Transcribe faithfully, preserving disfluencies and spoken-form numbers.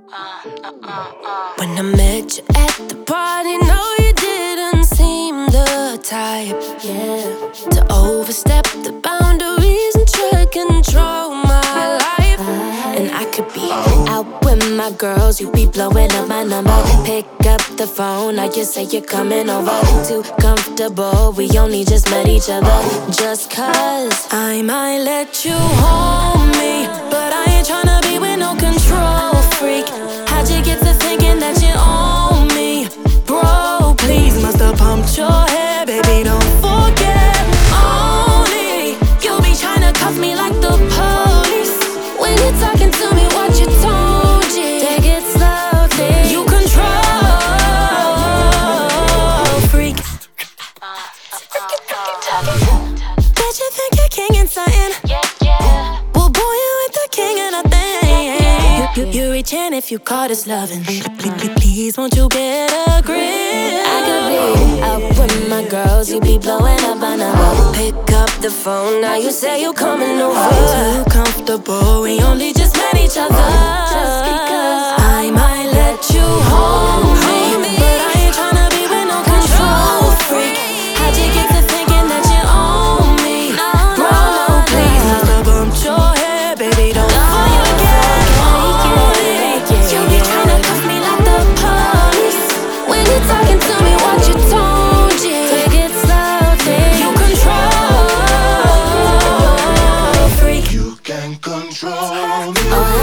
When I met you at the party, no, you didn't seem the type, yeah, to overstep the boundaries and try to control my life. And I could be out with my girls, you be blowing up my number. Pick up the phone, now you say you're coming over. Too comfortable, we only just met each other. Just cause I might let you hold me, but I ain't tryna be with no control freak. How'd you get to thinking that you own me? Bro, please, must've pumped your hair, baby, don't forget. Only you be tryna cuff me like the police. When you're talking to me, what you told you, take it slowly. You control freak. Bet you think you're king and something. Yeah, yeah. Well, boy, you ain't the king of nothing. You, you reach in if you call this loving. Please, please, won't you get a grip? I could be out with my girls, you be blowing up my number. Pick up the phone, now you say you coming over. Too comfortable, we only just met each other. Just because I might let you hold me, but I ain't tryna be with no control freak. How'd you get to thinking that you own me? Bro, please, must've bumped your hair, baby, don't forget. You be tryna cuff me like the police. When you're talking to me, what you told you, take it slowly. You control freak. You can control me.